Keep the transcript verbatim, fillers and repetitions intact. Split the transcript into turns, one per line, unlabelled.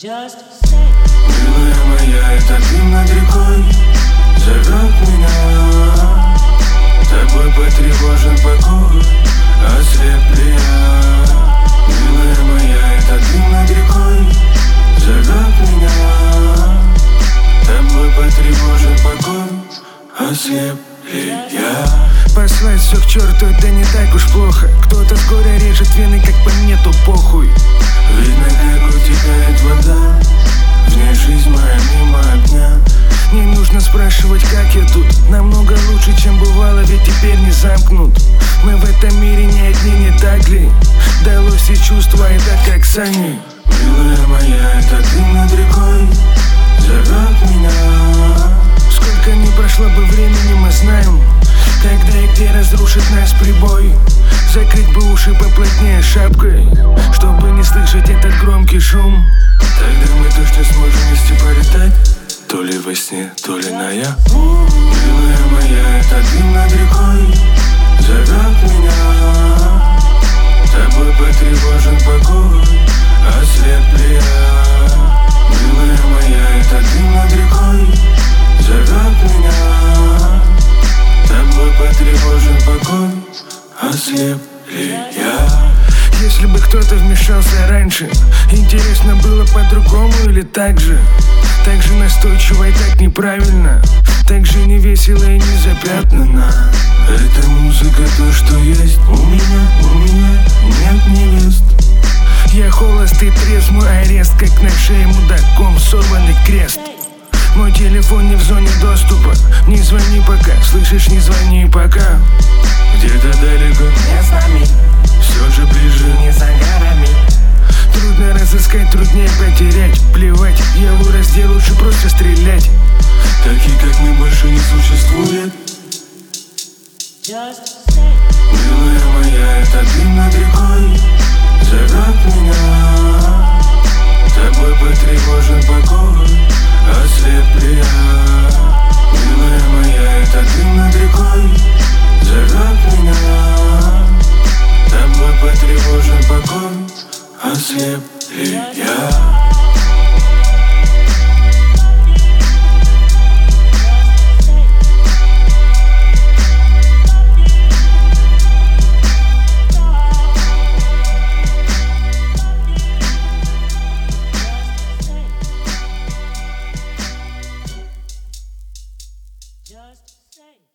Милая моя, это дым над рекой зовет меня. Тобой потревожен покой, ослеп ли я? Милая моя, это дым над рекой зовет меня. Тобой потревожен покой, ослеп ли я?
Послать все к черту, это не так уж плохо. Кто-то с горя режет вены, как по мне, то похуй.
Видно, как утекает вода, в ней жизнь моя мимо огня.
Не нужно спрашивать, как я тут. Намного лучше, чем бывало, ведь теперь не замкнут. Мы в этом мире не одни, не так ли? Далось и чувства, это как сани.
Милая моя, это дым над рекой зовет меня.
Сколько ни прошло бы времени, мы знаем, когда и где разрушит нас прибой. Закрыть бы уши поплотнее шапкой, чтобы не слышать этот громкий шум.
Тогда мы точно сможем вместе полетать, то ли во сне, то ли наяву. Милая моя, это дым над рекой зовет меня. Тобой потревожен покой, ослеп ли я? Милая моя, это дым над рекой зовет меня. Тобой потревожен покой, ослеп ли я?
Если бы кто-то вмешался раньше, интересно было по-другому или так же? Так же настойчиво и так неправильно, так же не весело и не запятнано.
Эта музыка то, что есть у меня, у меня нет невест.
Я холост и трезв, мой арест, как на шее мудаком сорванный крест. Мой телефон не в зоне доступа, не звони пока, слышишь, не звони пока.
Где-то далеко,
не с нами,
все же ближе,
не за горами. Трудно разыскать, труднее потерять. Плевать, я вырос, где лучше просто стрелять.
Такие, как мы, больше не существует. Милая моя, это дым над рекой зовет меня. Тобой потревожен покой, ослеп ли я? Милая моя, это дым над рекой зовет меня. Тобой потревожен покой, ослеп ли я?
Just say.